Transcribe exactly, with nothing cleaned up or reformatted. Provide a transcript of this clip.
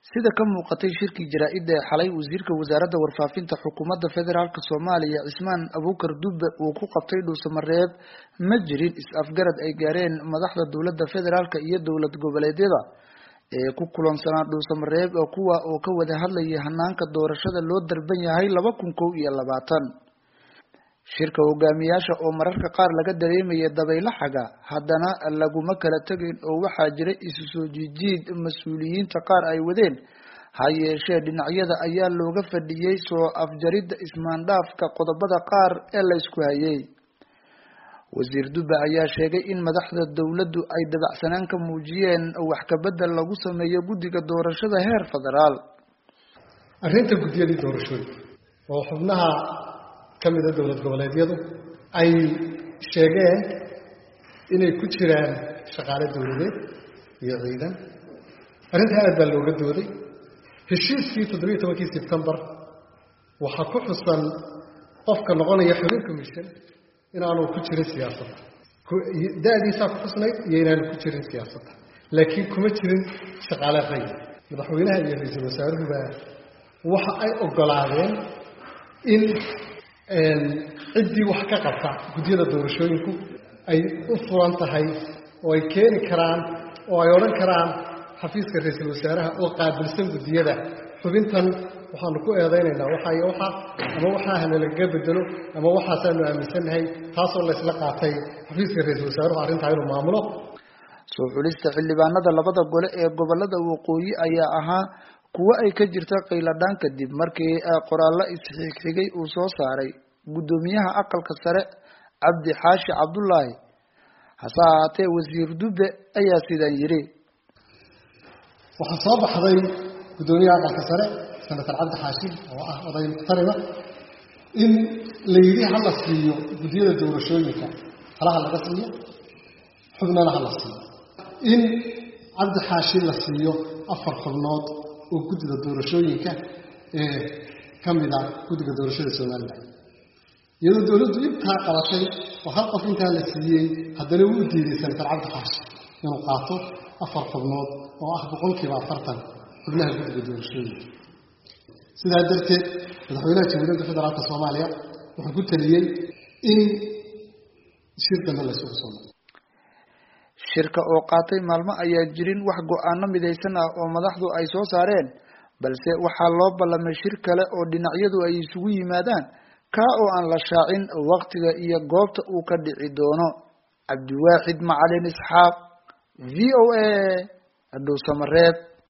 sida ka muuqatay shirkii jaraa'id ee xalay wasiirka wasaaradda warfaafinta xukuumadda federaalka Soomaaliya Cismaan Abuukar Dube uu ku qabtay Dhuusamareeb ma jirin is-afgarad ay gaareen madaxda dowladda federaalka iyo dowlad goboleedyada ee ku kulansanaa Dhuusamareeb oo kuwa oo ka wada hadlayay hanaanka doorashada loo darban yahay laba kun kow iyo labaatan. shirka hogaamiyaasha oo mararka qaar laga dareemayay dabaylaha haddana laguma kala tagin oo waxaa jiray isu soo jiid mas'uuliyiinta qaar ay wadeen ha yeeshee dhinacyada ayaa looga fadhiyay soo afjaridda ismaandhaafka qodobada qaar ee la isku hayay. wasiir Dube ayaa sheegay in madaxda dowladdu ay dabacsanaan ka muujiyeen wax ka bedel lagu sameeyo guddiga doorashada heer federaal. arrinta guddiyada doorashada oo xubnaha kamida dowlad goboleedyadu ay sheegeen inay ku jiraan shaqaale dowladeed iyo ciidan arrinta aad baa looga dooday. heshiiskii toddoba iyo tobankii Sebtembar waxaa ku xusan qofka noqonaya xubin commission inaanu ku jirin siyaasadda da'diisa ku xusnay iyo inaanu ku jirin siyaasadda laakiin kuma jirin shaqaale rayid. madaxweynaha iyo ra'iisul wasaaruhu baa waxa ay ogolaadeen in ciddii wax ka qabta guddiyada doorashooyinku ay u furan tahay oo ay keeni karaan oo ay odhan karaan xafiiska ra'iisul wasaaraha oo qaabilsan guddiyada xubintan waxaanu ku eedeynaynaa waxa iyo waxa ama waxaa hana laga bedelo ama waxaasaanu aaminsanahay taasoo la isla qaatay xafiiska ra'iisul wasaaruhu arrintaa inuu maamulo. soo xulista xildhibaanada labada gole ee gobolada waqooyi ayaa ahaa kuwa ay ka jirta qayladhaan kadib markii qoraallo isxigxigay uu soo saaray gudoomiyaha aqalka sare Cabdi Xaashi Cabdullaahi. hase ahaatee wasiir Dube ayaa sidan yiri waxaa soo baxday gudoomiyaha aqalka sare senator Cabdi Xaashi oo ah oday muxtarima in la yiri hala siiyo guddiyada doorashooyinka halaha laga siiyo xubnaha hala siiyo in Cabdi Xaashi la siiyo afar xubnood oo guddiga doorashooyinka ee kamida guddiga doorashada Soomaaliya. iyadoo dowladdu intaa qabatay oo hal qof intaa la siiyey haddana wuu diiday senator Cabdi Xaashi inuu qaato afar xubnood oo ah boqolkiiba afartan xubnaha guddiga doorashooyinka. sidaa darteed madaxweynaha jamhuuriyadda federaalka Soomaaliya wuxuu ku taliyey in shir dambe la isugu soo noqdo. shirka oo qaatay maalmo ayaa jirin wax go'aano midaysan ah oo madaxdu ay soo saareen balse waxaa loo ballamay shir kale oo dhinacyadu ay isugu yimaadaan ka oo aan la shaacin waqtiga iyo goobta uu ka dhici doono. Cabdiwaaxid Macalin Isxaaq V O A Dhuusamareeb.